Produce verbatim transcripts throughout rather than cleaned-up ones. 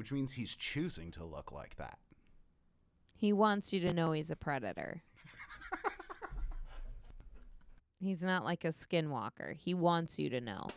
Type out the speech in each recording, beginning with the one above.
which means he's choosing to look like that. He wants you to know he's a predator. He's not like a skinwalker. He wants you to know.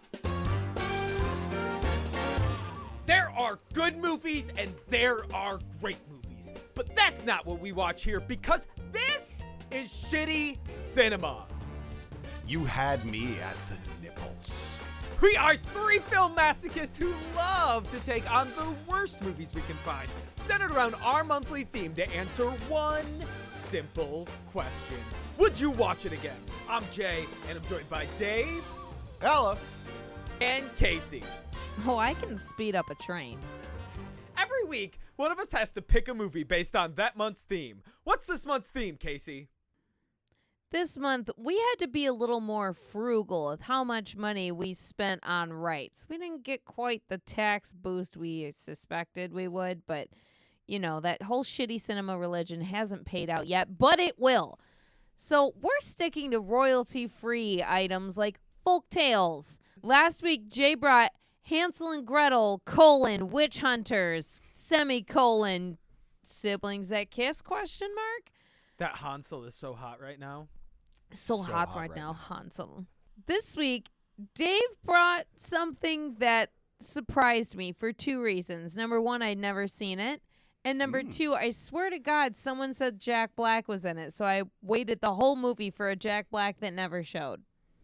There are good movies and there are great movies. But that's not what we watch here because this is shitty cinema. You had me at the nipples. We are three film masochists who love to take on the worst movies we can find, centered around our monthly theme to answer one simple question. Would you watch it again? I'm Jay, and I'm joined by Dave. Hello. And Casey. Oh, I can speed up a train. Every week, one of us has to pick a movie based on that month's theme. What's this month's theme, Casey? This month, we had to be a little more frugal with how much money we spent on rights. We didn't get quite the tax boost we suspected we would, but, you know, that whole shitty cinema religion hasn't paid out yet, but it will. So we're sticking to royalty-free items like folk tales. Last week, Jay brought Hansel and Gretel, colon, witch hunters, semicolon, siblings that kiss, question mark? That Hansel is so hot right now. So, So hot, hot right, right now, now. Hansel. This week, Dave brought something that surprised me for two reasons. Number one, I'd never seen it. And number Mm. two, I swear to God, someone said Jack Black was in it. So I waited the whole movie for a Jack Black that never showed.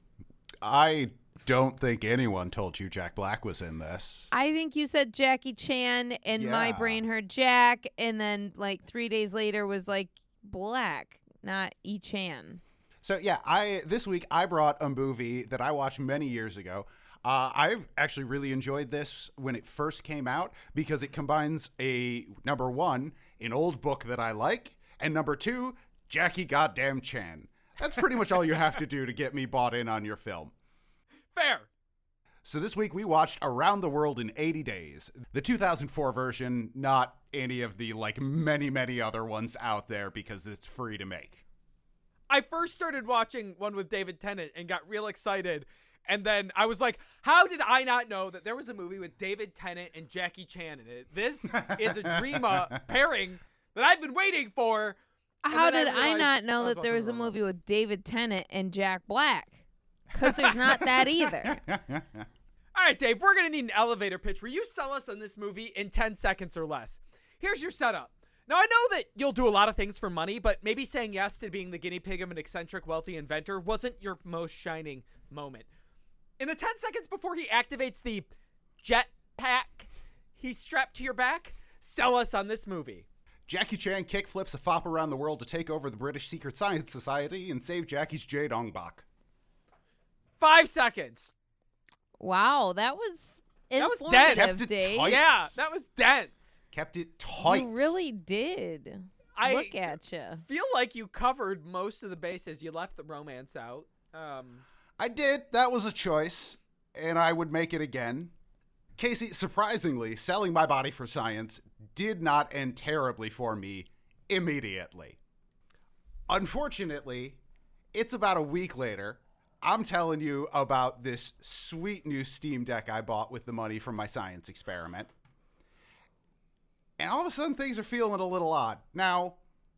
I don't think anyone told you Jack Black was in this. I think you said Jackie Chan, and my Yeah. brain heard Jack, and then like three days later was like Black, not E Chan. So yeah, I this week I brought a movie that I watched many years ago. Uh, I've actually really enjoyed this when it first came out because it combines a, number one, an old book that I like, and number two, Jackie goddamn Chan. That's pretty much all you have to do to get me bought in on your film. Fair. So this week we watched Around the World in eighty days, the two thousand four version, not any of the like many, many other ones out there because it's free to make. I first started watching one with David Tennant and got real excited. And then I was like, how did I not know that there was a movie with David Tennant and Jackie Chan in it? This is a dream uh, pairing that I've been waiting for. And How then did I, realized not know I was that there watching was a the wrong movie with David Tennant and Jack Black? Because there's not that either. All right, Dave, we're going to need an elevator pitch where you sell us on this movie in ten seconds or less. Here's your setup. Now, I know that you'll do a lot of things for money, but maybe saying yes to being the guinea pig of an eccentric, wealthy inventor wasn't your most shining moment. In the ten seconds before he activates the jet pack he's strapped to your back, sell us on this movie. Jackie Chan kickflips a fop around the world to take over the British Secret Science Society and save Jackie's Jade Ongbak. Five seconds. Wow, that was That was informative, dense. Kept it Dave. tight. Yeah, that was dense. Kept it tight. You really did. I Look at you. feel like you covered most of the bases. You left the romance out. Um... I did. That was a choice, and I would make it again. Casey, surprisingly, selling my body for science did not end terribly for me immediately. Unfortunately, it's about a week later. I'm telling you about this sweet new Steam Deck I bought with the money from my science experiment. And all of a sudden, things are feeling a little odd. Now,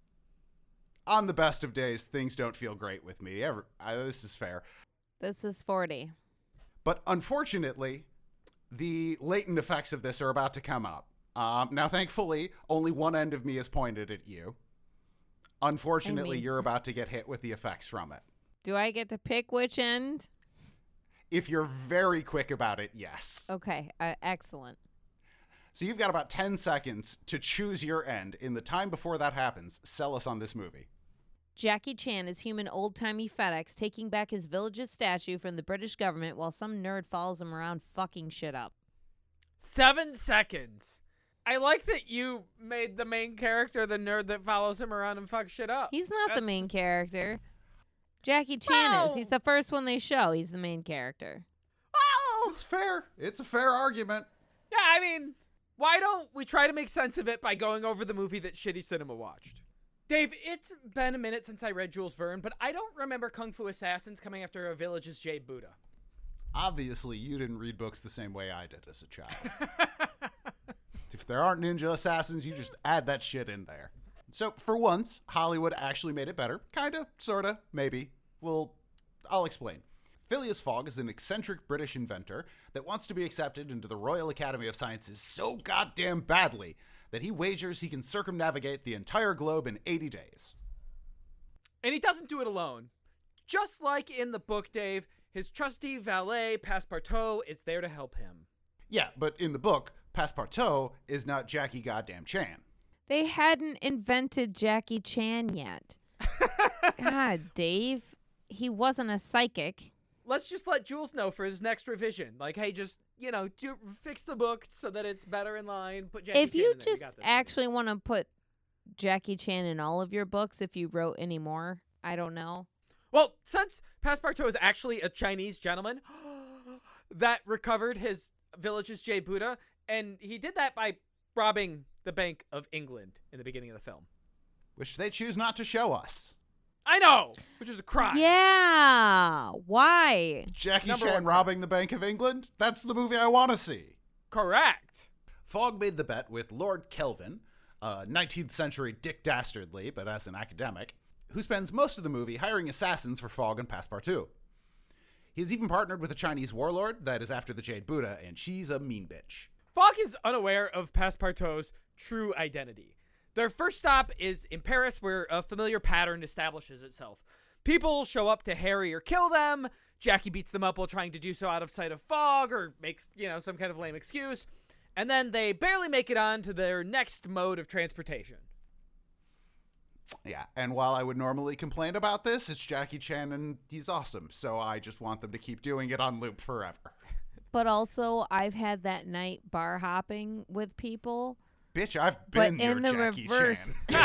on the best of days, things don't feel great with me. Ever, I, this is fair. This is forty. But unfortunately, the latent effects of this are about to come up. Um, now, thankfully, only one end of me is pointed at you. Unfortunately, I mean- you're about to get hit with the effects from it. Do I get to pick which end? If you're very quick about it, yes. Okay, uh, excellent. So you've got about ten seconds to choose your end. In the time before that happens, sell us on this movie. Jackie Chan is human old-timey FedEx taking back his village's statue from the British government while some nerd follows him around fucking shit up. Seven seconds. I like that you made the main character the nerd that follows him around and fucks shit up. He's not the That's- main character. Jackie Chan is. Well- He's the first one they show. He's the main character. Well, It's fair. It's a fair argument. yeah, I mean, why don't we try to make sense of it by going over the movie that Shitty Cinema watched? Dave, it's been a minute since I read Jules Verne, but I don't remember Kung Fu Assassins coming after a village's Jade Buddha. Obviously, you didn't read books the same way I did as a child. To If there aren't ninja assassins, you just add that shit in there. So for once, Hollywood actually made it better. Kinda, sorta, maybe. Well, I'll explain. Phileas Fogg is an eccentric British inventor that wants to be accepted into the Royal Academy of Sciences so goddamn badly that he wagers he can circumnavigate the entire globe in eighty days. And he doesn't do it alone. Just like in the book, Dave, his trusty valet, Passepartout, is there to help him. Yeah, but in the book, Passepartout is not Jackie goddamn Chan. They hadn't invented Jackie Chan yet. God, Dave. He wasn't a psychic. Let's just let Jules know for his next revision. Like, hey, just, you know, do, fix the book so that it's better in line. Put Jackie If Chan you in there. just You got this. actually want to put Jackie Chan in all of your books, if you wrote any more, I don't know. Well, since Passepartout is actually a Chinese gentleman that recovered his village's Jade Buddha, and he did that by robbing the Bank of England in the beginning of the film. Which they choose not to show us. I know, which is a crime. Yeah. Why? Jackie Number Chan one robbing the Bank of England? That's the movie I want to see. Correct. Fogg made the bet with Lord Kelvin, a nineteenth century Dick Dastardly, but as an academic, who spends most of the movie hiring assassins for Fogg and Passepartout. He's even partnered with a Chinese warlord that is after the Jade Buddha, and she's a mean bitch. Fogg is unaware of Passepartout's true identity. Their first stop is in Paris, where a familiar pattern establishes itself. People show up to harry or kill them. Jackie beats them up while trying to do so out of sight of Fogg, or makes, you know, some kind of lame excuse. And then they barely make it on to their next mode of transportation. Yeah, and while I would normally complain about this, it's Jackie Chan and he's awesome, so I just want them to keep doing it on loop forever. But also, I've had that night bar hopping with people. Bitch, I've But been in your the Jackie reverse. Chan.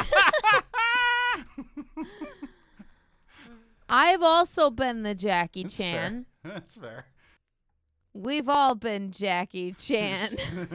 I've also been the Jackie That's Chan. fair. That's fair. We've all been Jackie Chan.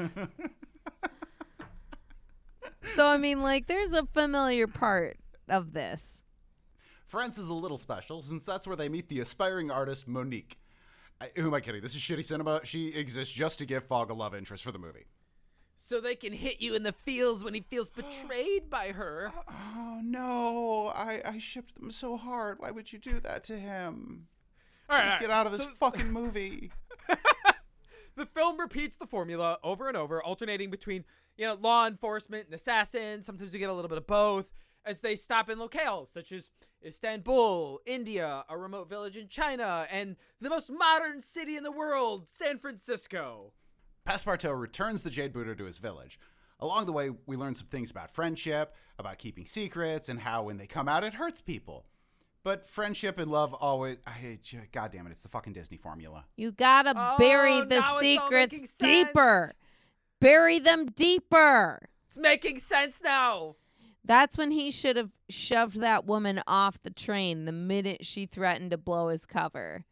So, I mean, like, there's a familiar part of this. France is a little special, since that's where they meet the aspiring artist Monique. I, who am I kidding? This is shitty cinema. She exists just to give Fogg a love interest for the movie. So they can hit you in the feels when he feels betrayed by her. Oh, no. I, I shipped them so hard. Why would you do that to him? All right, Just all get right. out of this So- fucking movie. The film repeats the formula over and over, alternating between, you know, law enforcement and assassins. Sometimes we get a little bit of both as they stop in locales such as Istanbul, India, a remote village in China, and the most modern city in the world, San Francisco. Passepartout returns the Jade Buddha to his village. Along the way, we learn some things about friendship, about keeping secrets, and how when they come out, it hurts people. But friendship and love always... I, God damn it, it's the fucking Disney formula. You gotta Oh, bury the now it's all secrets making sense. deeper. Bury them deeper. It's making sense now. That's when he should have shoved that woman off the train the minute she threatened to blow his cover.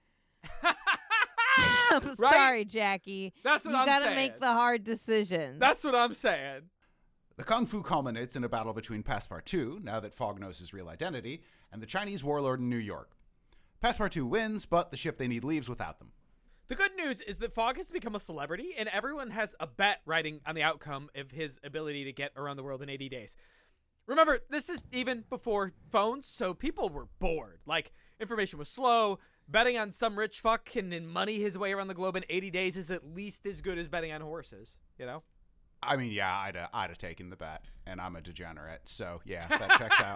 I'm Right? sorry, Jackie. That's what you I'm gotta saying. make the hard decisions. That's what I'm saying. The Kung Fu culminates in a battle between Passepartout, now that Fogg knows his real identity, and the Chinese warlord in New York. Passepartout wins, but the ship they need leaves without them. The good news is that Fogg has become a celebrity, and everyone has a bet riding on the outcome of his ability to get around the world in eighty days. Remember, this is even before phones, so people were bored. Like, information was slow. Betting on some rich fuck can money his way around the globe in eighty days is at least as good as betting on horses, you know? I mean, yeah, I'd, uh, I'd have taken the bet, and I'm a degenerate, so yeah, that checks out.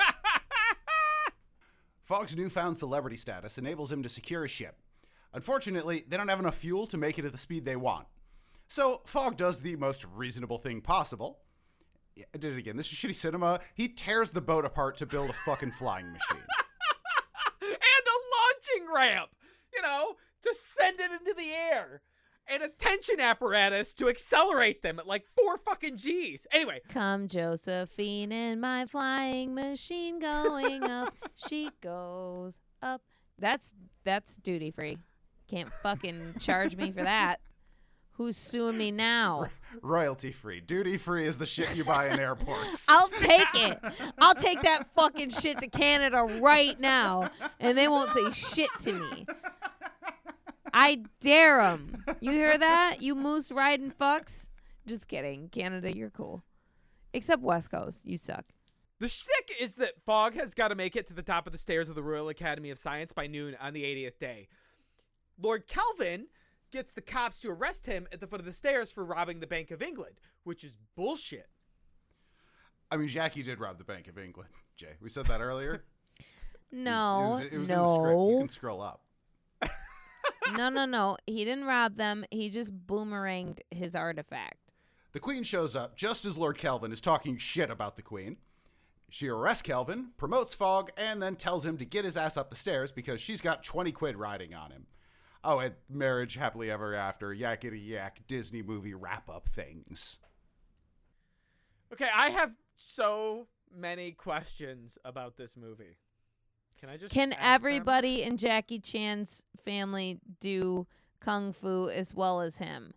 Fogg's newfound celebrity status enables him to secure a ship. Unfortunately, they don't have enough fuel to make it at the speed they want. So Fogg does the most reasonable thing possible. Yeah, I did it again. This is shitty cinema. He tears the boat apart to build a fucking flying machine. And a launching ramp, you know, to send it into the air. And a tension apparatus to accelerate them at like four fucking G's. Anyway, Come, Josephine, in my flying machine going up. She goes up. That's that's duty free. Can't fucking charge me for that. Who's suing me now? Royalty free. Duty free is the shit you buy in airports. I'll take it. I'll take that fucking shit to Canada right now, and they won't say shit to me. I dare them. You hear that? You moose riding fucks? Just kidding. Canada, you're cool. Except West Coast. You suck. The shtick is that Fogg has got to make it to the top of the stairs of the Royal Academy of Science by noon on the eightieth day. Lord Kelvin gets the cops to arrest him at the foot of the stairs for robbing the Bank of England, which is bullshit. I mean, Jackie did rob the Bank of England, Jay. We said that earlier. No, it was, it was, it was in the script. You no. can scroll up. no, no, no. He didn't rob them. He just boomeranged his artifact. The Queen shows up just as Lord Kelvin is talking shit about the Queen. She arrests Kelvin, promotes Fogg, and then tells him to get his ass up the stairs because she's got twenty quid riding on him. Oh, and marriage, happily ever after, yakety yak, Disney movie wrap-up things. Okay, I have so many questions about this movie. Can I just Can ask everybody in Jackie Chan's family do kung fu as well as him?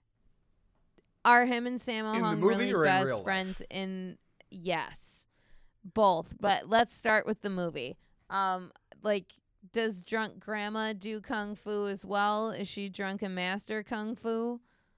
Are him and Sammo In the Hung movie really or in best real life? friends in yes. Both. But let's start with the movie. Um like does drunk grandma do kung fu as well? Is she drunken master kung fu?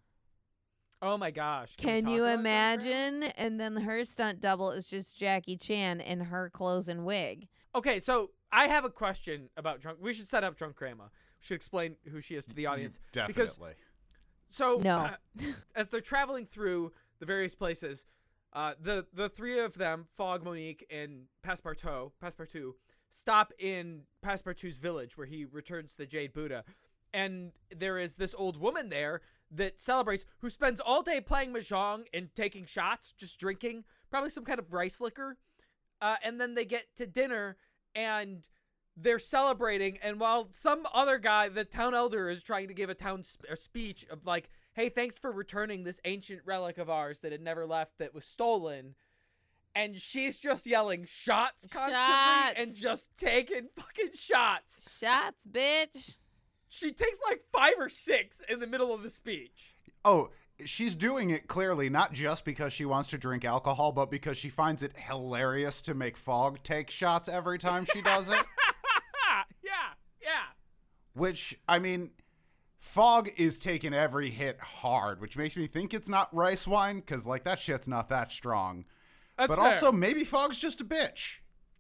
Oh my gosh. Can, we Can talk you about Drunk Grandma? imagine? And then her stunt double is just Jackie Chan in her clothes and wig. Okay, so I have a question about drunk. We should set up Drunk Grandma. We should explain who she is to the audience. Definitely. Because, so No. uh, as they're traveling through the various places, uh, the the three of them, Fogg, Monique, and Passepartout, Passepartout, stop in Passepartout's village where he returns the Jade Buddha, and there is this old woman there that celebrates, who spends all day playing mahjong and taking shots, just drinking, probably some kind of rice liquor. Uh, and then they get to dinner and they're celebrating. And while some other guy, the town elder, is trying to give a town sp- a speech of like, hey, thanks for returning this ancient relic of ours that had never left, that was stolen. And she's just yelling shots constantly Shots. and just taking fucking shots. Shots, bitch. She takes like five or six in the middle of the speech. Oh, she's doing it clearly not just because she wants to drink alcohol, but because she finds it hilarious to make Fogg take shots every time she does it. yeah, yeah. Which, I mean, Fogg is taking every hit hard, which makes me think it's not rice wine, because, like, that shit's not that strong. That's but fair. also, maybe Fogg's just a bitch.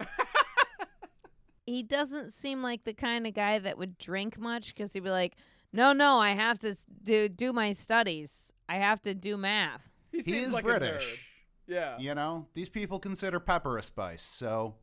He doesn't seem like the kind of guy that would drink much because he'd be like, no, no, I have to s- do, do my studies. I have to do math. He, He seems is like British. A nerd. Yeah. You know, these people consider pepper a spice, so...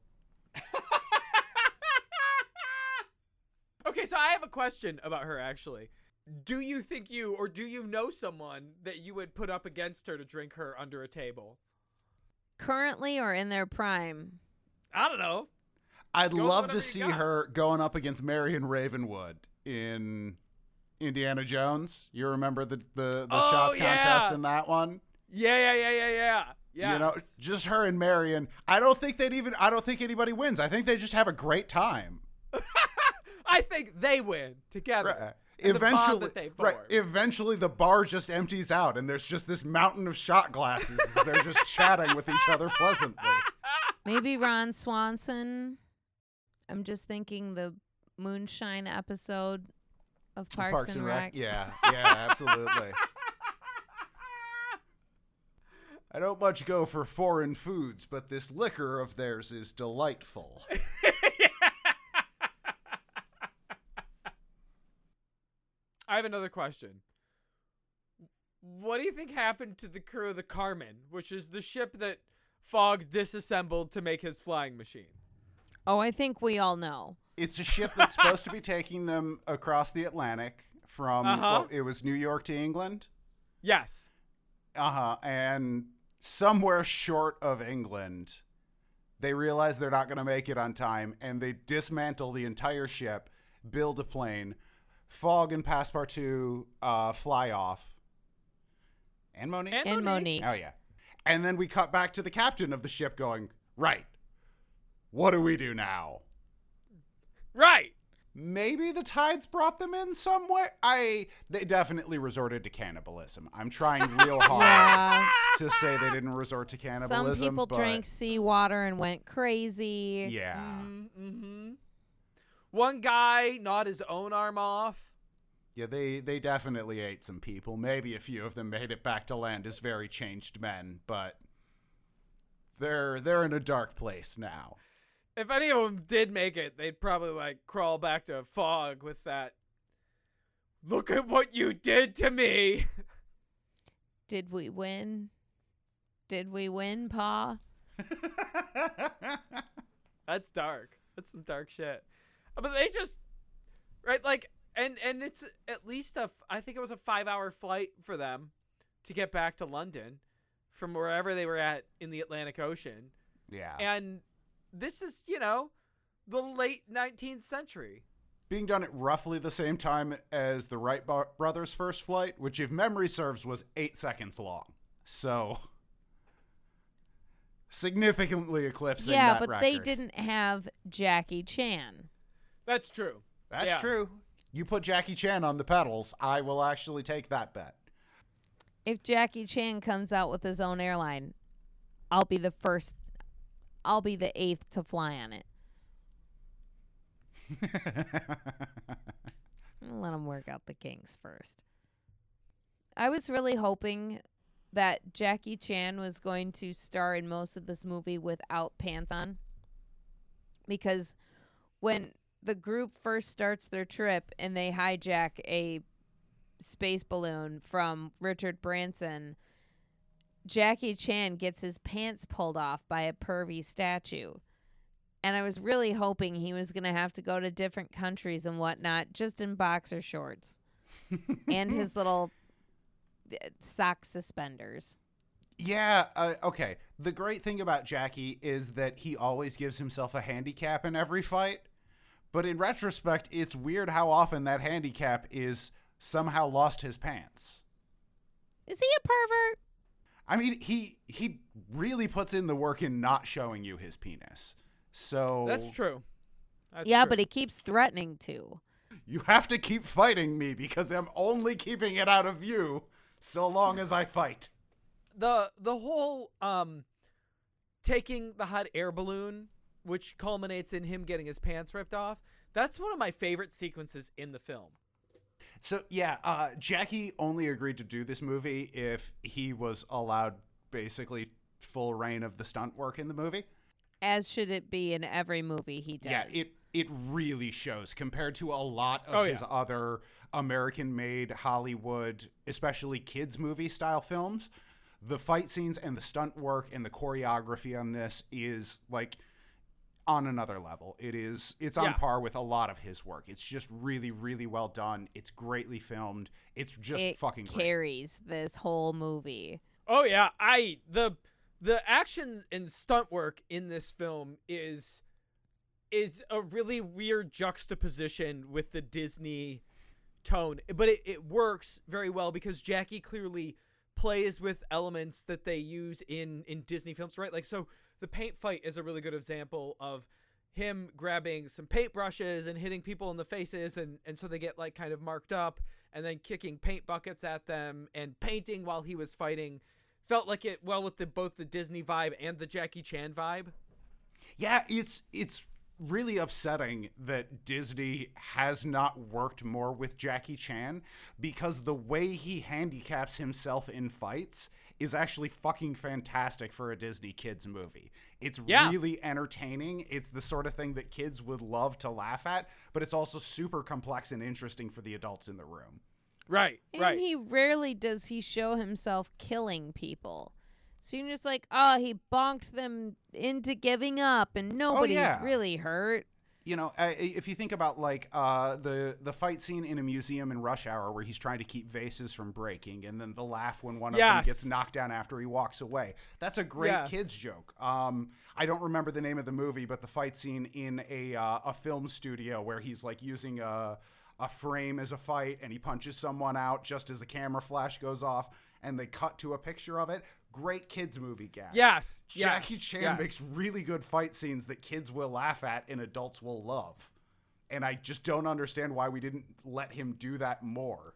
Okay, so I have a question about her, actually. Do you think you, or do you know someone that you would put up against her to drink her under a table? Currently or in their prime? I don't know. I'd Go with love whatever to you see got. her going up against Marion Ravenwood in Indiana Jones. You remember the, the, the Oh, shots contest yeah. in that one? Yeah, yeah, yeah, yeah, yeah. Yeah. You know, just her and Marion. I don't think they'd even, I don't think anybody wins. I think they just have a great time. I think they win together. Right. And the bond Eventually, that they right. form. Eventually, the bar just empties out, and there's just this mountain of shot glasses. as They're just chatting with each other pleasantly. Maybe Ron Swanson. I'm just thinking the Moonshine episode of Parks, and Rec. Yeah, yeah, absolutely. I don't much go for foreign foods, but this liquor of theirs is delightful. I have another question. What do you think happened to the crew of the Carmen, which is the ship that Fogg disassembled to make his flying machine? Oh, I think we all know. It's a ship that's supposed to be taking them across the Atlantic from, Uh-huh. well, it was New York to England. Yes. Uh-huh. And somewhere short of England, they realize they're not going to make it on time, and they dismantle the entire ship, build a plane. Fogg and Passepartout uh, fly off. And Monique? And, And Monique. Monique. Oh, yeah. And then we cut back to the captain of the ship going, right, what do we do now? Right. Maybe the tides brought them in some way. I they definitely resorted to cannibalism. I'm trying real hard Yeah. to say they didn't resort to cannibalism. Some people but drank seawater and went crazy. Yeah. Mm-hmm. One guy gnawed his own arm off. Yeah, they, they definitely ate some people. Maybe a few of them made it back to land as very changed men, but they're they're in a dark place now. If any of them did make it, they'd probably like crawl back to Fog with that. Look at what you did to me. Did we win? Did we win, Pa? That's dark. That's some dark shit. But they just, right, like, and and it's at least a, I think it was a five-hour flight for them to get back to London from wherever they were at in the Atlantic Ocean. Yeah. And this is, you know, the late nineteenth century. Being done at roughly the same time as the Wright bo- brothers' first flight, which, if memory serves, was eight seconds long. So, significantly eclipsing Yeah, that but record. they didn't have Jackie Chan. That's true. That's Yeah. true. You put Jackie Chan on the pedals, I will actually take that bet. If Jackie Chan comes out with his own airline, I'll be the first. I'll be the eighth to fly on it. I'll let him work out the kinks first. I was really hoping that Jackie Chan was going to star in most of this movie without pants on. Because when the group first starts their trip and they hijack a space balloon from Richard Branson, Jackie Chan gets his pants pulled off by a pervy statue. And I was really hoping he was going to have to go to different countries and whatnot just in boxer shorts and his little uh, sock suspenders. Yeah, uh, okay. The great thing about Jackie is that he always gives himself a handicap in every fight. But in retrospect, it's weird how often that handicap is somehow lost his pants. Is he a pervert? I mean, he he really puts in the work in not showing you his penis. So That's true. That's yeah, true. but he keeps threatening to. you have to keep fighting me because I'm only keeping it out of view so long as I fight. the the whole um taking the hot air balloon, which culminates in him getting his pants ripped off, that's one of my favorite sequences in the film. So yeah, uh, Jackie only agreed to do this movie if he was allowed basically full reign of the stunt work in the movie. As should it be in every movie he does. Yeah, it it really shows compared to a lot of Oh, his yeah. other American-made Hollywood, especially kids movie style films. The fight scenes and the stunt work and the choreography on this is like on another level. It is it's on Yeah. par with a lot of his work. It's just really, really well done. It's greatly filmed. It's just it fucking great. carries this whole movie. Oh yeah, I the the action and stunt work in this film is is a really weird juxtaposition with the Disney tone, but it, it works very well because Jackie clearly plays with elements that they use in in Disney films, right? Like, so the paint fight is a really good example of him grabbing some paintbrushes and hitting people in the faces, and and so they get like kind of marked up, and then kicking paint buckets at them and painting while he was fighting. Felt like it well with the both the Disney vibe and the Jackie Chan vibe. Yeah, it's it's really upsetting that Disney has not worked more with Jackie Chan because the way he handicaps himself in fights is actually fucking fantastic for a Disney kids movie. It's Yeah. really entertaining. It's the sort of thing that kids would love to laugh at, but it's also super complex and interesting for the adults in the room. Right, And right. he rarely does he show himself killing people. So you're just like, oh, he bonked them into giving up and nobody's yeah. really hurt. You know, uh, if you think about like uh, the the fight scene in a museum in Rush Hour where he's trying to keep vases from breaking, and then the laugh when one of them Yes. gets knocked down after he walks away. That's a great Yes. kids joke. Um, I don't remember the name of the movie, but the fight scene in a uh, a film studio where he's like using a a frame as a fight, and he punches someone out just as the camera flash goes off, and they cut to a picture of it. Great kids movie gag. Yes, Jackie yes, Chan yes. makes really good fight scenes that kids will laugh at and adults will love. And I just don't understand why we didn't let him do that more.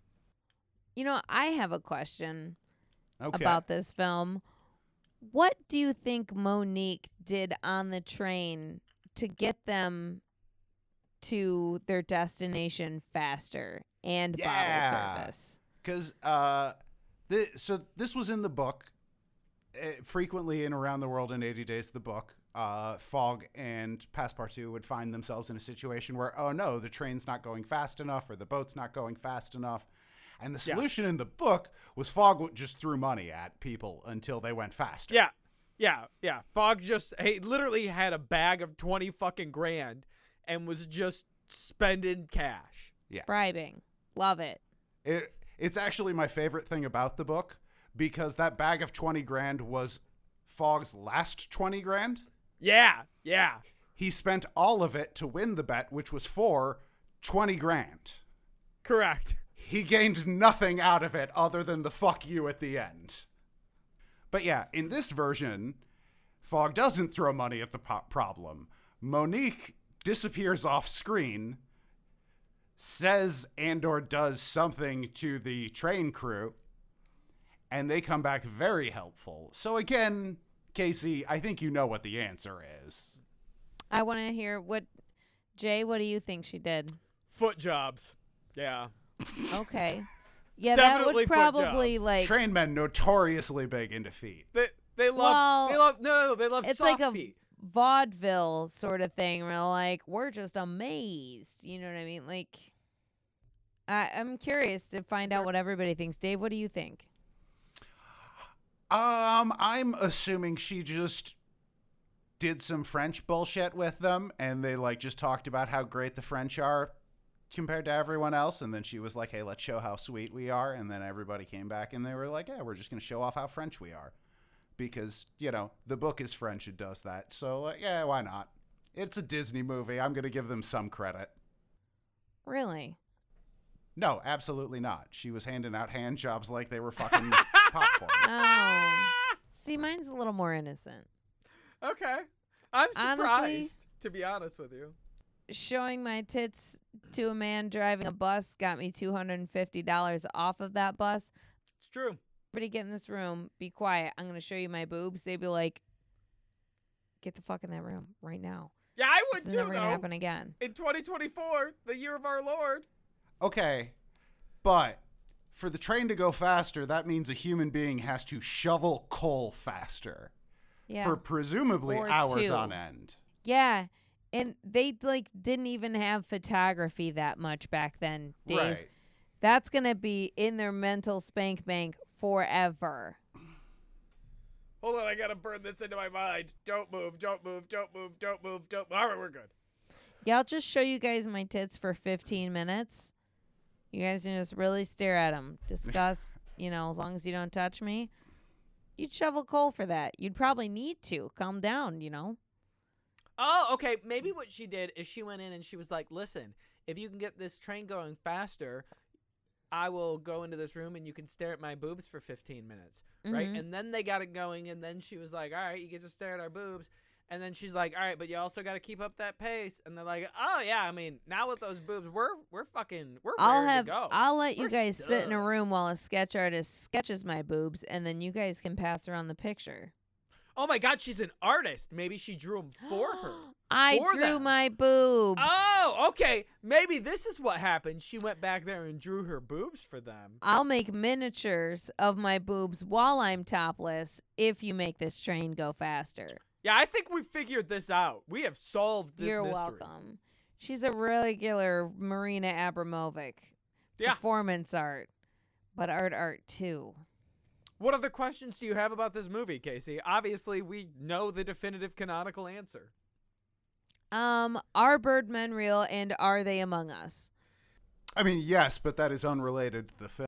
You know, I have a question Okay. about this film. What do you think Monique did on the train to get them to their destination faster? and Yeah. bottle service. Because uh, th- so this was in the book, uh, frequently in Around the World in eighty Days, the book. Uh, Fogg and Passepartout would find themselves in a situation where, oh no, the train's not going fast enough or the boat's not going fast enough. And the Yeah. solution in the book was Fogg just threw money at people until they went faster. Yeah, yeah, yeah. Fogg just he literally had a bag of twenty fucking grand and was just spending cash. Bribing. Love it. It, it's actually my favorite thing about the book because that bag of twenty grand was Fogg's last twenty grand. Yeah, yeah. He spent all of it to win the bet, which was for twenty grand. Correct. He gained nothing out of it other than the fuck you at the end. But yeah, in this version, Fogg doesn't throw money at the po- problem. Monique disappears off screen, says and or does something to the train crew, and they come back very helpful. So again, Casey, I think you know what the answer is. I want to hear what, Jay, what do you think she did? Foot jobs. Yeah. Okay. Yeah, Definitely that foot would probably jobs. like Train men notoriously big into feet. They they love Well, they love no no, no they love it's soft like a feet. vaudeville sort of thing where like we're just amazed. You know what I mean? Like I I'm curious to find out what everybody thinks. Dave, what do you think? Um, I'm assuming she just did some French bullshit with them, and they like just talked about how great the French are compared to everyone else, and then she was like, hey, let's show how sweet we are, and then everybody came back and they were like, yeah, we're just going to show off how French we are. Because, you know, the book is French, it does that. So, uh, yeah, why not? It's a Disney movie. I'm going to give them some credit. Really? No, absolutely not. She was handing out hand jobs like they were fucking popcorn. Oh. See, mine's a little more innocent. Okay. I'm surprised, Honestly- to be honest with you. Showing my tits to a man driving a bus got me two hundred fifty dollars off of that bus. It's true. Everybody get in this room. Be quiet. I'm going to show you my boobs. They'd be like, get the fuck in that room right now. Yeah, I would This is too, never going to though. happen again. In twenty twenty-four, the year of our Lord. Okay, but for the train to go faster, that means a human being has to shovel coal faster Yeah. for presumably Or hours two. on end. Yeah. And they like didn't even have photography that much back then, Dave. Right. That's going to be in their mental spank bank forever. Hold on, I gotta burn this into my mind. Don't move, don't move, don't move, don't move, don't move. All right, we're good. Yeah, I'll just show you guys my tits for fifteen minutes. You guys can just really stare at them. Discuss, you know, as long as you don't touch me. You'd shovel coal for that. You'd probably need to. Calm down, you know. Oh, okay. Maybe what she did is she went in and she was like, listen, if you can get this train going faster, I will go into this room and you can stare at my boobs for fifteen minutes. Right? Mhm. And then they got it going. And then she was like, all right, you get to stare at our boobs. And then she's like, all right, but you also got to keep up that pace. And they're like, oh, yeah, I mean, now with those boobs, we're we're fucking, we're I'll ready have to go. I'll let you We're guys sit in a studs. room while a sketch artist sketches my boobs, and then you guys can pass around the picture. Oh, my God, she's an artist. Maybe she drew them for her. I For drew them. my boobs. Oh, okay. Maybe this is what happened. She went back there and drew her boobs for them. I'll make miniatures of my boobs while I'm topless if you make this train go faster. Yeah, I think we figured this out. We have solved this You're mystery. welcome. She's a regular Marina Abramovic. Yeah. Performance art, but art art too. What other questions do you have about this movie, Casey? Obviously, we know the definitive canonical answer. Um, are Birdmen real and are they among us? I mean, yes, but that is unrelated to the film.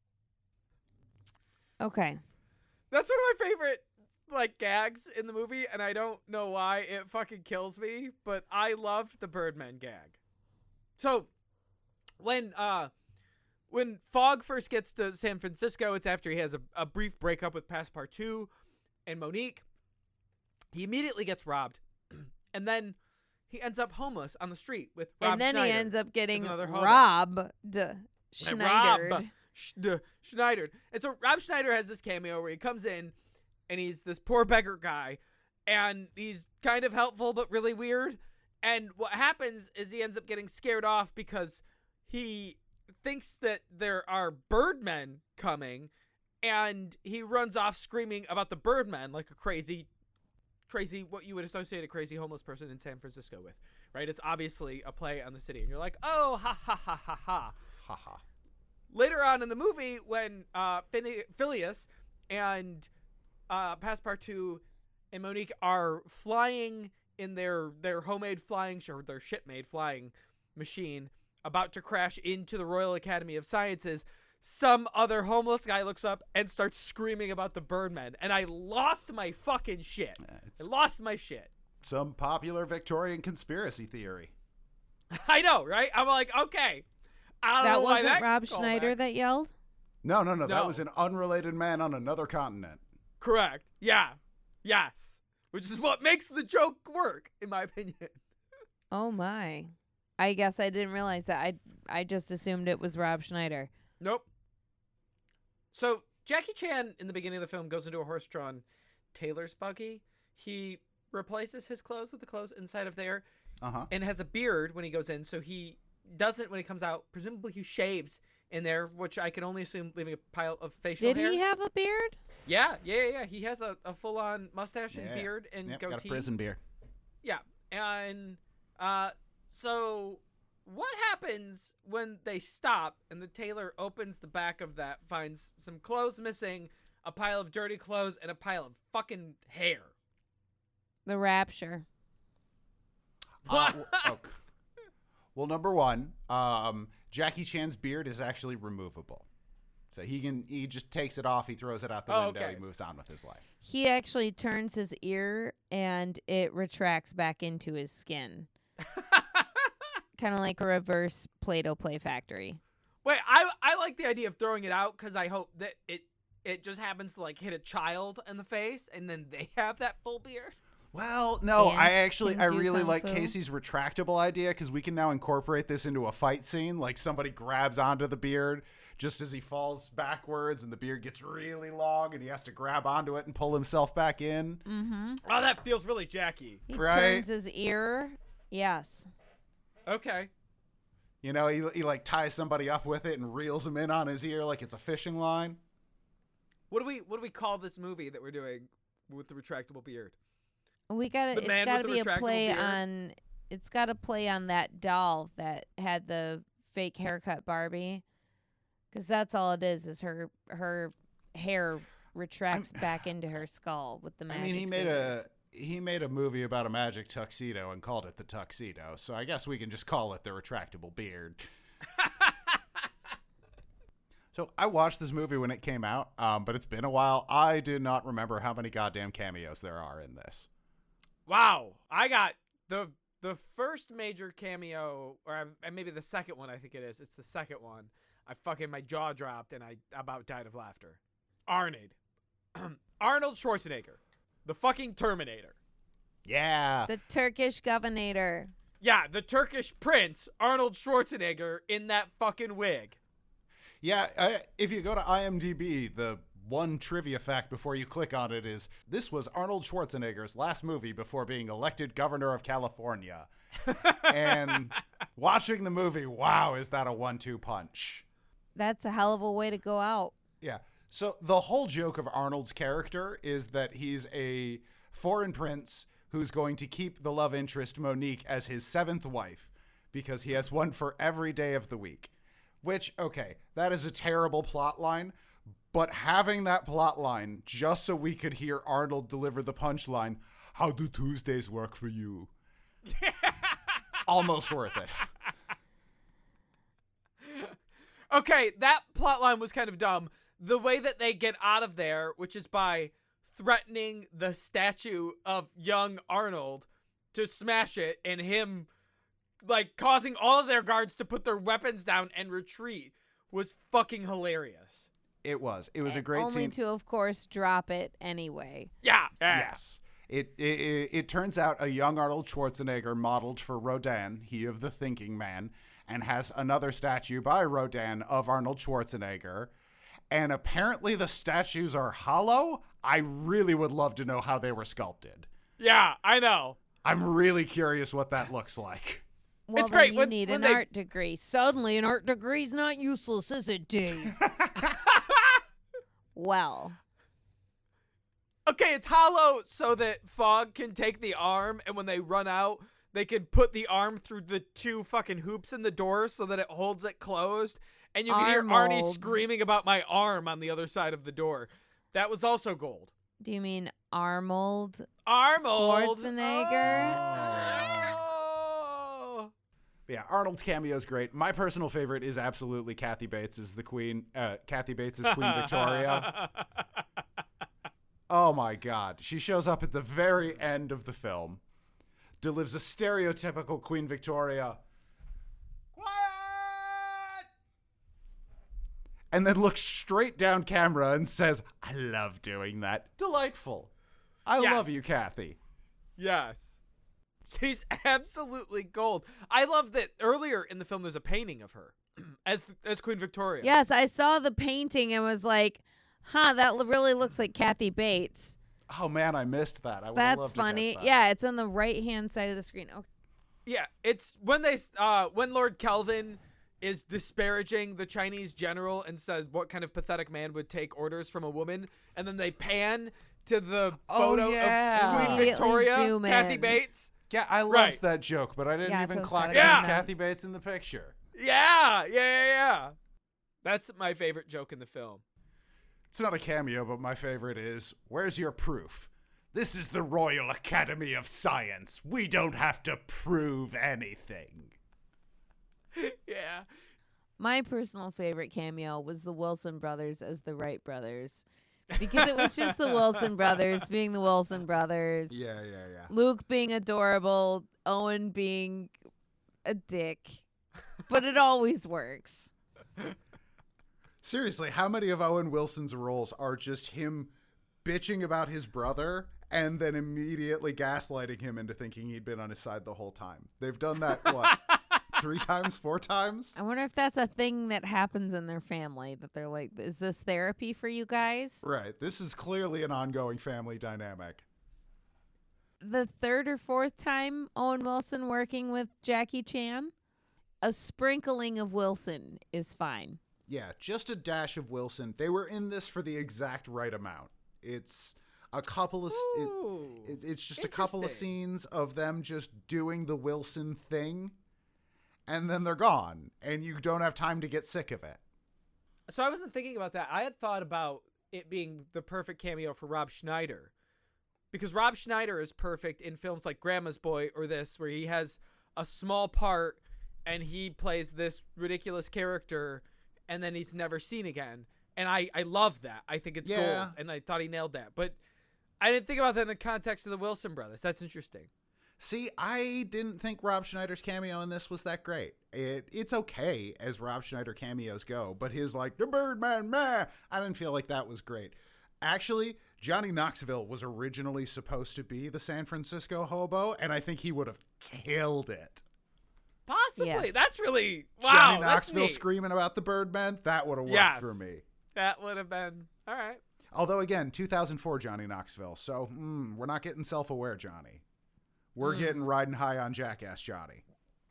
Okay. That's one of my favorite like gags in the movie, and I don't know why it fucking kills me, but I loved the Birdman gag. So when uh when Fogg first gets to San Francisco, it's after he has a, a brief breakup with Passepartout and Monique. He immediately gets robbed, and then he ends up homeless on the street with Rob and then Schneider. he ends up getting another hobo. robbed, Like, Schneidered. Rob Sch- d- Schneider. And so Rob Schneider has this cameo where he comes in and he's this poor beggar guy and he's kind of helpful but really weird. And what happens is he ends up getting scared off because he thinks that there are birdmen coming, and he runs off screaming about the birdmen like a crazy, crazy, what you would associate a crazy homeless person in San Francisco with, right? It's obviously a play on the city, and you're like, oh, ha, ha, ha, ha, ha. Ha ha. Later on in the movie, when uh, Phine- Phileas and uh, Passepartout and Monique are flying in their, their homemade flying, or their ship-made flying machine, about to crash into the Royal Academy of Sciences, some other homeless guy looks up and starts screaming about the birdmen, and I lost my fucking shit. Yeah, I it's lost my shit. some popular Victorian conspiracy theory. I know, right? I'm like, okay. I don't That know why wasn't that Rob callback. Schneider that yelled? No, no, no, That No. was an unrelated man on another continent. Correct. Yeah. Yes. Which is what makes the joke work, in my opinion. Oh my. I guess I didn't realize that. I I just assumed it was Rob Schneider. Nope. So Jackie Chan in the beginning of the film goes into a horse-drawn tailor's buggy. He replaces his clothes with the clothes inside of there, Uh-huh. and has a beard when he goes in, so he doesn't when he comes out. Presumably he shaves in there, which I can only assume leaving a pile of facial Did hair. he have a beard? Yeah, yeah, yeah, yeah. He has a, a full-on mustache and Yeah. beard and Yep, goatee. got a prison beard. Yeah, and uh, so what happens when they stop and the tailor opens the back of that, finds some clothes missing, a pile of dirty clothes, and a pile of fucking hair? The Rapture. Uh, w- oh. Well, number one, um, Jackie Chan's beard is actually removable. So he can he just takes it off, he throws it out the Oh, window, okay. he moves on with his life. He actually turns his ear and it retracts back into his skin. Kind of like a reverse Play-Doh Play Factory. Wait, I I like the idea of throwing it out because I hope that it it just happens to like hit a child in the face and then they have that full beard. Well, no, And I actually can I do really kung like fu. Casey's retractable idea because we can now incorporate this into a fight scene. Like somebody grabs onto the beard just as he falls backwards and the beard gets really long and he has to grab onto it and pull himself back in. Mm-hmm. Oh, that feels really Jackie. He Right. turns his ear. Yes. Okay. You know, he, he like ties somebody up with it and reels him in on his ear like it's a fishing line. What do we what do we call this movie that we're doing with the retractable beard? We got The to man it's got to with be the a play retractable beard? on it's got to play on that doll that had the fake haircut Barbie. Cuz that's all it is is her her hair retracts back into her skull with the I magic mean, he made a scissors. he made a movie about a magic tuxedo and called it the tuxedo. So I guess we can just call it the retractable beard. So I watched this movie when it came out, um, but it's been a while. I did not remember how many goddamn cameos there are in this. Wow, I got the the first major cameo, or um, and maybe the second one. I think it is. It's the second one. I fucking my jaw dropped and I about died of laughter. Arnold, Arnold Schwarzenegger, the fucking Terminator. Yeah. The Turkish governor. Yeah, the Turkish prince, Arnold Schwarzenegger, in that fucking wig. Yeah, I, if you go to IMDb, the one trivia fact before you click on it is this was Arnold Schwarzenegger's last movie before being elected governor of California. And watching the movie, wow, is that a one two punch? That's a hell of a way to go out. Yeah. So the whole joke of Arnold's character is that he's a foreign prince who's going to keep the love interest Monique as his seventh wife because he has one for every day of the week. Which, okay, that is a terrible plot line, but having that plot line just so we could hear Arnold deliver the punchline, how do Tuesdays work for you? Almost worth it. Okay, that plot line was kind of dumb. The way that they get out of there, which is by threatening the statue of young Arnold to smash it, and him like causing all of their guards to put their weapons down and retreat, was fucking hilarious. It was. It was a great Only scene. to, of course, drop it anyway. Yeah. Yes. It, it it it turns out a young Arnold Schwarzenegger modeled for Rodin, he of the thinking man, and has another statue by Rodin of Arnold Schwarzenegger. And apparently the statues are hollow. I really would love to know how they were sculpted. Yeah, I know. I'm really curious what that looks like. Well, it's then great you when, need when an they, art degree. Suddenly, an art degree's not useless, is it, Dave? Well, Okay, it's hollow so that Fogg can take the arm, and when they run out, they can put the arm through the two fucking hoops in the door so that it holds it closed. And you can hear Arnie Armold. screaming about my arm on the other side of the door. That was also gold. do you mean Arnold? Arnold. Schwarzenegger? Oh. Yeah, Arnold's cameo is great. My personal favorite is absolutely Kathy Bates as the Queen. Uh, Kathy Bates as Queen Victoria. Oh my God, she shows up at the very end of the film, delivers a stereotypical Queen Victoria. Quiet! And then looks straight down camera and says, "I love doing that." Delightful. I Yes. love you, Kathy. Yes. She's absolutely gold. I love that earlier in the film there's a painting of her as as Queen Victoria. Yes, I saw the painting and was like, huh, that l- really looks like Kathy Bates. Oh man, I missed that. I would That's love to funny. catch that. Yeah, it's on the right-hand side of the screen. Okay. Yeah, it's when they uh when Lord Kelvin is disparaging the Chinese general and says what kind of pathetic man would take orders from a woman, and then they pan to the Oh, photo yeah. of Queen Immediately Victoria, zoom Kathy in. Bates. Yeah, I loved Right. that joke, but I didn't Yeah, even so clock it's it gotta was be done. Kathy Bates in the picture. Yeah, yeah, yeah, yeah. That's my favorite joke in the film. It's not a cameo, but my favorite is, "Where's your proof? This is the Royal Academy of Science. We don't have to prove anything." Yeah. My personal favorite cameo was the Wilson brothers as the Wright brothers. Because it was just the Wilson brothers being the Wilson brothers. Yeah, yeah, yeah. Luke being adorable, Owen being a dick. But it always works. Seriously, how many of Owen Wilson's roles are just him bitching about his brother and then immediately gaslighting him into thinking he'd been on his side the whole time? They've done that, what, three times, four times? I wonder if that's a thing that happens in their family, that they're like, is this therapy for you guys? Right. This is clearly an ongoing family dynamic. The third or fourth time Owen Wilson working with Jackie Chan, a sprinkling of Wilson is fine. Yeah, just a dash of Wilson. They were in this for the exact right amount. It's a couple of... It, Ooh. it, it's just a couple of Interesting. scenes of them just doing the Wilson thing, and then they're gone, and you don't have time to get sick of it. So I wasn't thinking about that. I had thought about it being the perfect cameo for Rob Schneider. Because Rob Schneider is perfect in films like Grandma's Boy or this, where he has a small part and he plays this ridiculous character and then he's never seen again. And I, I love that. I think it's Yeah. gold. And I thought he nailed that. But I didn't think about that in the context of the Wilson brothers. That's interesting. See, I didn't think Rob Schneider's cameo in this was that great. It It's okay as Rob Schneider cameos go, but his, like, the Birdman, meh, I didn't feel like that was great. Actually, Johnny Knoxville was originally supposed to be the San Francisco hobo, and I think he would have killed it. Possibly. Yes. That's really, wow. Johnny that's Knoxville neat. screaming about the Birdman, that would have worked Yes. for me. That would have been, all right. Although, again, two thousand four Johnny Knoxville, so mm, we're not getting self-aware Johnny. We're Mm. getting riding high on Jackass Johnny.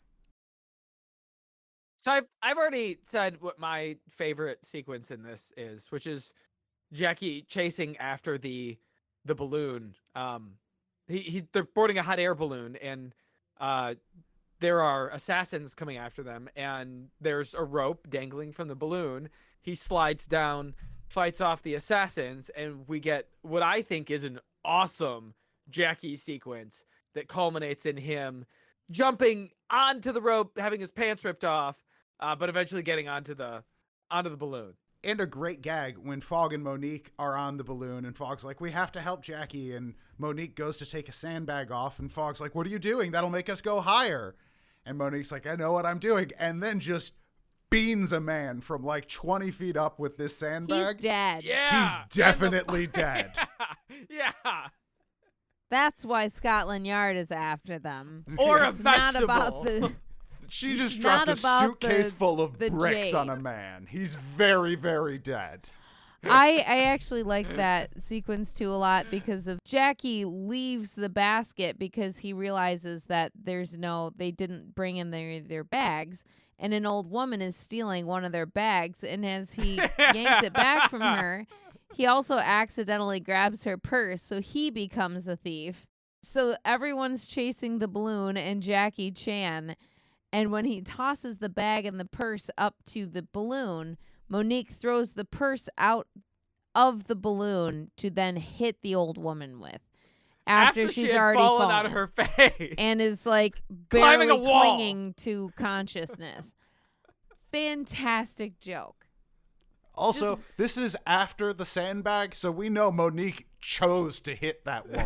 So I've I've already said what my favorite sequence in this is, which is Jackie chasing after the the balloon. Um, he, he they're boarding a hot air balloon, and uh, there are assassins coming after them, and there's a rope dangling from the balloon. He slides down, fights off the assassins, and we get what I think is an awesome Jackie sequence that culminates in him jumping onto the rope, having his pants ripped off, uh, but eventually getting onto the onto the balloon. And a great gag when Fogg and Monique are on the balloon, and Fogg's like, we have to help Jackie, and Monique goes to take a sandbag off, and Fogg's like, what are you doing? That'll make us go higher. And Monique's like, I know what I'm doing, and then just beans a man from like twenty feet up with this He's sandbag. dead. Yeah, He's and the- definitely dead. Yeah, yeah. That's why Scotland Yard is after them. Or a It's not vegetable. about the... She just Not dropped a about suitcase the- full of the bricks jade. on a man. He's very, very dead. I I actually like that sequence too a lot because of Jackie leaves the basket because he realizes that there's no they didn't bring in their their bags, and an old woman is stealing one of their bags, and as he yanks it back from her, he also accidentally grabs her purse, so he becomes a thief. So everyone's chasing the balloon and Jackie Chan, and when he tosses the bag and the purse up to the balloon, Monique throws the purse out of the balloon to then hit the old woman with. After, After she's she had already fallen fallen out of her face. and is like Climbing barely a wall. clinging to consciousness. Fantastic joke. Also, this is after the sandbag, so we know Monique chose to hit that woman.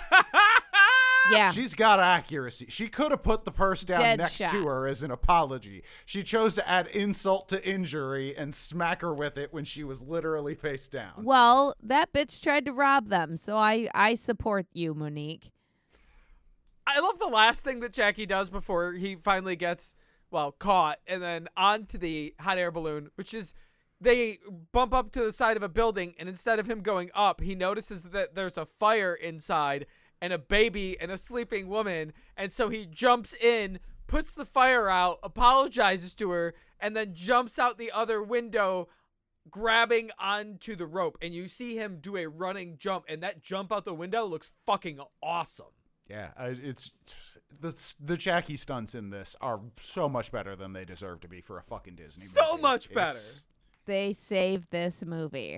Yeah. She's got accuracy. She could have put the purse down Dead next shot. to her as an apology. She chose to add insult to injury and smack her with it when she was literally face down. Well, that bitch tried to rob them, so I, I support you, Monique. I love the last thing that Jackie does before he finally gets, well, caught and then onto the hot air balloon, which is they bump up to the side of a building, and instead of him going up, he notices that there's a fire inside and a baby and a sleeping woman, and so he jumps in, puts the fire out, apologizes to her, and then jumps out the other window, grabbing onto the rope. And you see him do a running jump, and that jump out the window looks fucking awesome. Yeah, uh, it's the the Jackie stunts in this are so much better than they deserve to be for a fucking Disney So movie. much better. It's- They saved this movie.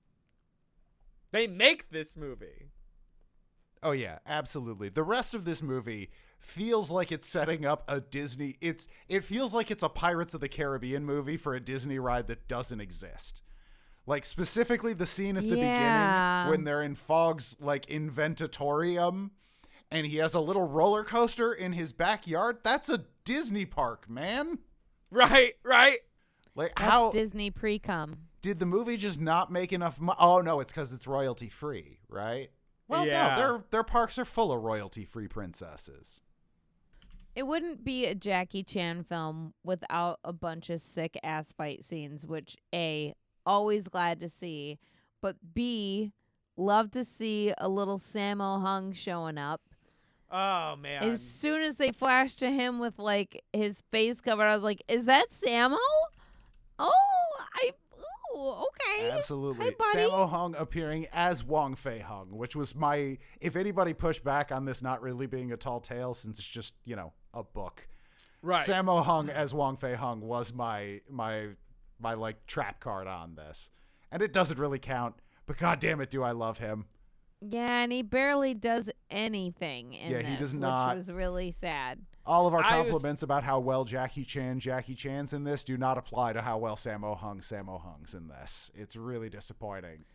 They make this movie. Oh yeah, absolutely. The rest of this movie feels like it's setting up a Disney. It's it feels like it's a Pirates of the Caribbean movie for a Disney ride that doesn't exist. Like specifically the scene at the Yeah. beginning when they're in Fogg's like inventatorium and he has a little roller coaster in his backyard. That's a Disney park, man. Right, right. Like That's how Disney pre-cum. did the movie just not make enough money? Oh no, it's because it's royalty free, right? Well, Yeah. no, their their parks are full of royalty free princesses. It wouldn't be a Jackie Chan film without a bunch of sick ass fight scenes, which A, always glad to see, but B, love to see a little Sammo Hung showing up. Oh man. As soon as they flashed to him with like his face covered, I was like, "Is that Sammo? Oh, I ooh, okay." Absolutely. Hi, buddy. Sammo Hung appearing as Wong Fei Hung, which was my, if anybody pushed back on this not really being a tall tale since it's just, you know, a book. right. Sammo Hung as Wong Fei Hung was my, my, my like trap card on this. And it doesn't really count, but god damn it, do I love him. Yeah, and he barely does anything in Yeah, he this, does not. which was really sad. All of our I was- compliments about how well Jackie Chan, Jackie Chan's in this do not apply to how well Sammo Hung, Sammo Hung's in this. It's really disappointing.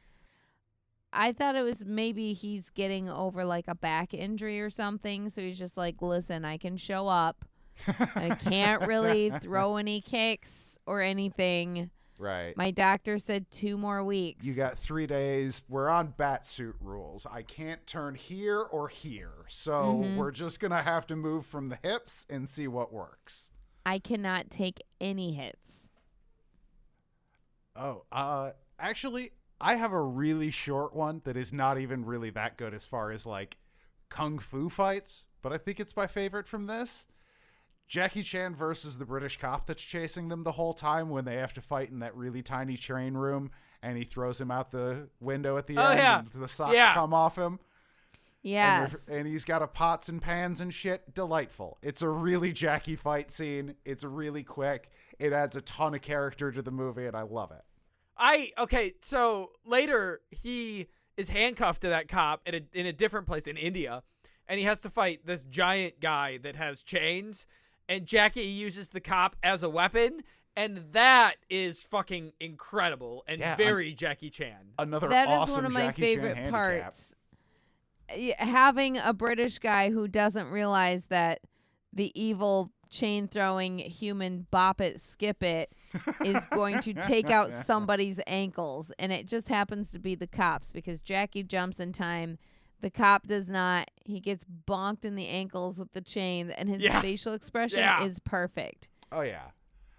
I thought it was maybe he's getting over like a back injury or something, so he's just like, "Listen, I can show up. I can't really throw any kicks or anything. Right. My doctor said two more weeks." You got three days. We're on bat suit rules. I can't turn here or here. So Mhm. we're just going to have to move from the hips and see what works. I cannot take any hits. Oh, uh, actually, I have a really short one that is not even really that good as far as like kung fu fights, but I think it's my favorite from this. Jackie Chan versus the British cop that's chasing them the whole time when they have to fight in that really tiny train room and he throws him out the window at the Oh, end yeah. and the socks Yeah. come off him. And, Yes. they're- and he's got a pots and pans and shit. Delightful. It's a really Jackie fight scene. It's really quick. It adds a ton of character to the movie and I love it. I okay, so later he is handcuffed to that cop at a, in a different place in India, and he has to fight this giant guy that has chains, and Jackie uses the cop as a weapon, and that is fucking incredible and Yeah, very Jackie Chan. Another That is awesome one of my Jackie favorite Chan handicap. parts. Y- Having a British guy who doesn't realize that the evil chain throwing human bop it skip it is going to take out somebody's ankles, and it just happens to be the cops because Jackie jumps in time. The cop does not. He gets bonked in the ankles with the chain, and his Yeah. facial expression Yeah. is perfect. Oh yeah.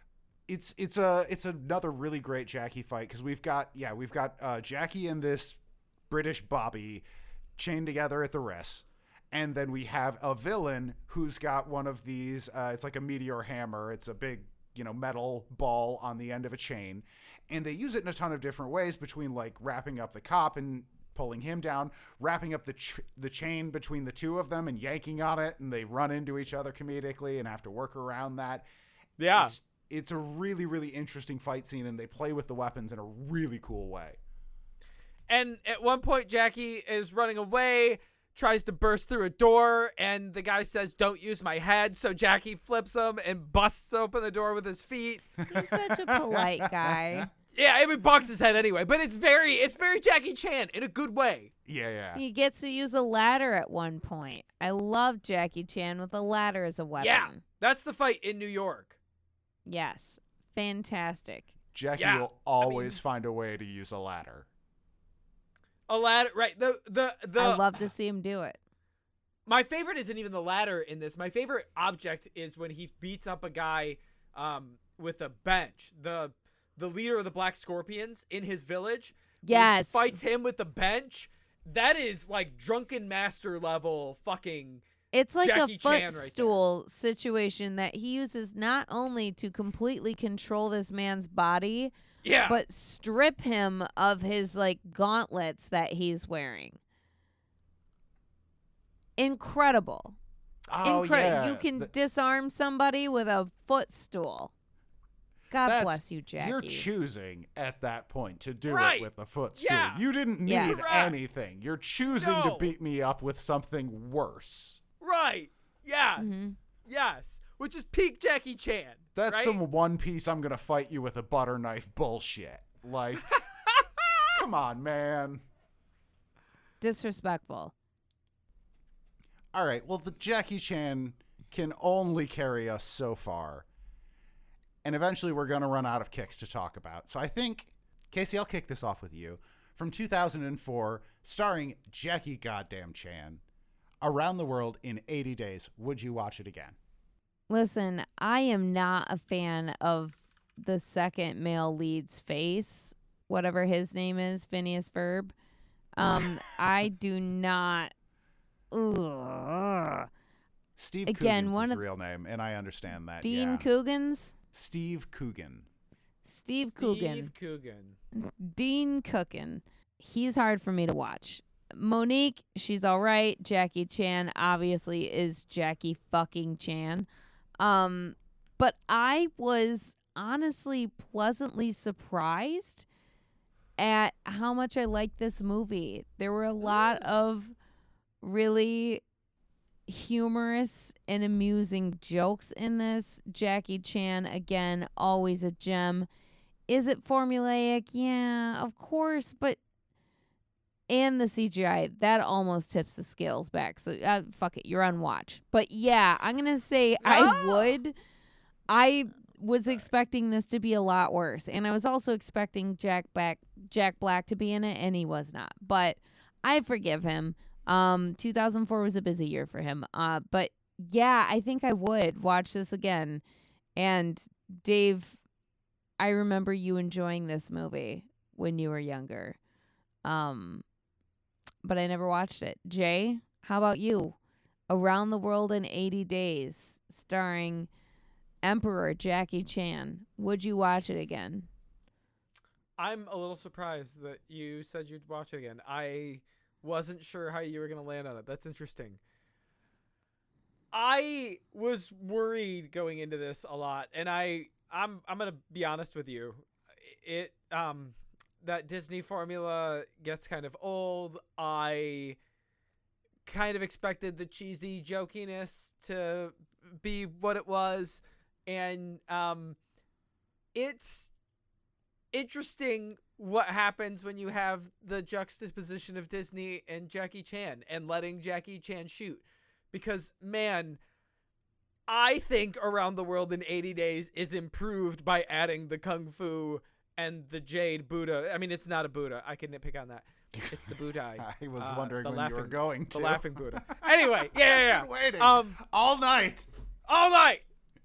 it's it's a it's another really great Jackie fight because we've got yeah we've got uh, Jackie and this British Bobby chained together at the wrists, and then we have a villain who's got one of these. Uh, it's like a meteor hammer. It's a big you know metal ball on the end of a chain, and they use it in a ton of different ways between like wrapping up the cop and pulling him down, wrapping up the ch- the chain between the two of them and yanking on it, and they run into each other comedically and have to work around that. Yeah. It's, it's a really, really interesting fight scene, and they play with the weapons in a really cool way. And at one point, Jackie is running away, tries to burst through a door, and the guy says, "Don't use my head." So Jackie flips him and busts open the door with his feet. He's such a polite guy. Yeah, I mean, bonks his head anyway, but it's very, it's very Jackie Chan in a good way. Yeah, yeah. He gets to use a ladder at one point. I love Jackie Chan with a ladder as a weapon. Yeah, that's the fight in New York. Yes. Fantastic. Jackie Yeah, will always I mean- find a way to use a ladder. A ladder, right? The the the. I love to see him do it. My favorite isn't even the ladder in this. My favorite object is when he beats up a guy um, with a bench. The the leader of the Black Scorpions in his village. when he Yes. fights him with the bench. That is like drunken master level fucking. It's like Jackie a Chan right there. footstool situation that he uses not only to completely control this man's body, Yeah. but strip him of his like gauntlets that he's wearing. Incredible. Oh, Incre- yeah. You can The- disarm somebody with a footstool. God That's- bless you, Jackie. You're choosing at that point to do Right. it with a footstool. Yeah. You didn't need Yes. Correct. anything. You're choosing No. to beat me up with something worse. Right. Yes. Mhm. Yes. Which is peak Jackie Chan. That's right? some One Piece I'm going to fight you with a butter knife bullshit. Like, come on, man. Disrespectful. All right, well, the Jackie Chan can only carry us so far. And eventually we're going to run out of kicks to talk about. So I think, Casey, I'll kick this off with you. From two thousand four, starring Jackie Goddamn Chan, Around the World in eighty days. Would you watch it again? Listen, I am not a fan of the second male lead's face, whatever his name is, Phineas Ferb. Um, I do not. Ugh. Steve Again, Coogan's one his of- real name, and I understand that. Dean yeah. Coogans? Steve Coogan. Steve, Coogan. Steve Coogan. Dean Coogan. He's hard for me to watch. Monique, she's all right. Jackie Chan obviously is Jackie fucking Chan. Um, but I was honestly pleasantly surprised at how much I liked this movie. There were a lot of really humorous and amusing jokes in this. Jackie Chan, again, always a gem. Is it formulaic? Yeah, of course, but and the C G I, that almost tips the scales back. So uh, fuck it, you're on watch. But yeah, I'm gonna say I No! would. I was expecting this to be a lot worse, and I was also expecting Jack Black, Jack Black to be in it, and he was not. But I forgive him. Um, two thousand four was a busy year for him. Uh, but yeah, I think I would watch this again. And Dave, I remember you enjoying this movie when you were younger. Um, but I never watched it. Jay, how about you? Around the World in eighty days, starring Emperor Jackie Chan. Would you watch it again? I'm a little surprised that you said you'd watch it again. I wasn't sure how you were going to land on it. That's interesting. I was worried going into this a lot, and I I'm I'm going to be honest with you. It um that Disney formula gets kind of old. I kind of expected the cheesy jokiness to be what it was, and um it's interesting what happens when you have the juxtaposition of Disney and Jackie Chan and letting Jackie Chan shoot. Because, man, I think Around the World in eighty days is improved by adding the Kung Fu and the Jade Buddha. I mean, it's not a Buddha. I can nitpick on that. It's the Buddha. I was Uh, wondering the when laughing, you were going to. The laughing Buddha. Anyway, yeah, yeah, yeah. I've been waiting Um, all night. all night.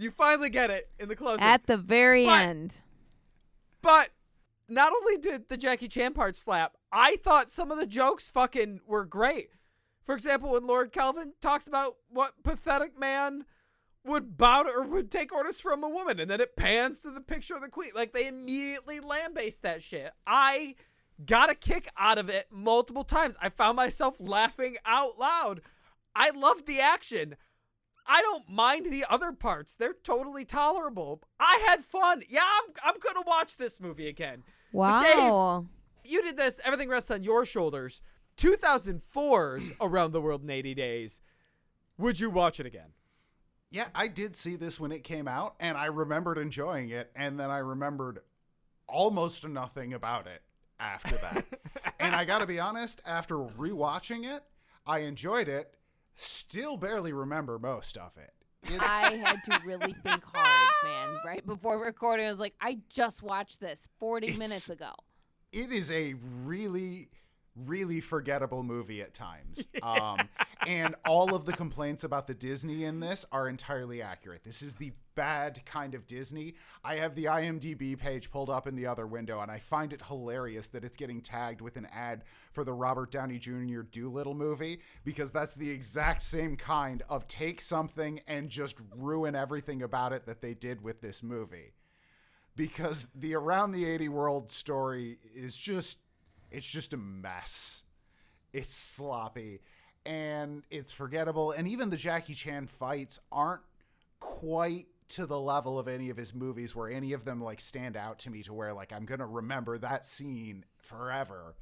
You finally get it in the closing. At the very But- end. But not only did the Jackie Chan part slap, I thought some of the jokes fucking were great. For example, when Lord Kelvin talks about what pathetic man would bow to, or would take orders from a woman, and then it pans to the picture of the queen. Like, they immediately lambaste that shit. I got a kick out of it multiple times. I found myself laughing out loud. I loved the action. I don't mind the other parts. They're totally tolerable. I had fun. Yeah, I'm I'm gonna watch this movie again. But Dave, Wow. you did this. Everything rests on your shoulders. two thousand four's Around the World in eighty Days. Would you watch it again? Yeah, I did see this when it came out, and I remembered enjoying it, and then I remembered almost nothing about it after that. And I gotta be honest, after rewatching it, I enjoyed it, still barely remember most of it. It's, I had to really think hard, man. Right before recording, I was like, I just watched this forty It's- minutes ago. it is a really, really forgettable movie at times. Um, and all of the complaints about the Disney in this are entirely accurate. This is the bad kind of Disney. I have the I M D B page pulled up in the other window, and I find it hilarious that it's getting tagged with an ad for the Robert Downey Junior Doolittle movie, because that's the exact same kind of take something and just ruin everything about it that they did with this movie. Because the Around the eighty World story is just, it's just a mess. It's sloppy and it's forgettable. And even the Jackie Chan fights aren't quite to the level of any of his movies where any of them like stand out to me to where like I'm going to remember that scene forever.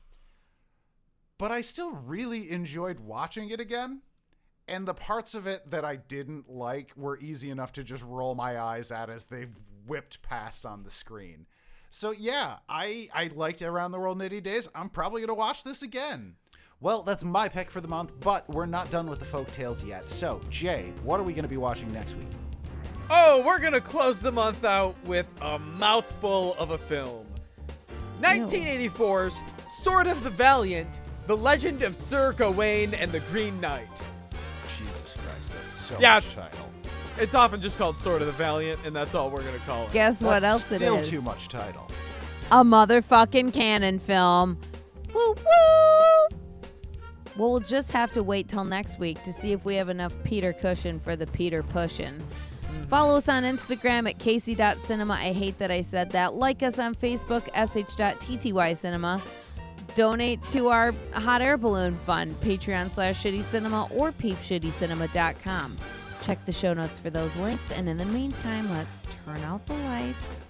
But I still really enjoyed watching it again. And the parts of it that I didn't like were easy enough to just roll my eyes at as they whipped past on the screen. So yeah, I, I liked Around the World in eighty Days. I'm probably going to watch this again. Well, that's my pick for the month, but we're not done with the folk tales yet. So, Jay, what are we going to be watching next week? Oh, we're going to close the month out with a mouthful of a film. nineteen eighty-four's Sword of the Valiant, The Legend of Sir Gawain and the Green Knight. Jesus Christ, that's so Yeah, much it's- title. It's often just called Sword of the Valiant, and that's all we're going to call it. Guess what That's else it still is? too much title. A motherfucking canon film. Woo woo! Well, we'll just have to wait till next week to see if we have enough Peter Cushion for the Peter Pushin'. Mm-hmm. Follow us on Instagram at casey dot cinema. I hate that I said that. Like us on Facebook, s h dot t t y cinema. Donate to our hot air balloon fund, Patreon slash shitty cinema or peep shitty cinema dot com. Check the show notes for those links. And in the meantime, let's turn out the lights.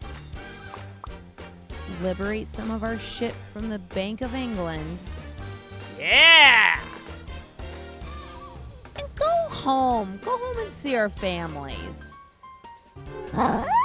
Liberate some of our shit from the Bank of England. Yeah! And go home. Go home and see our families.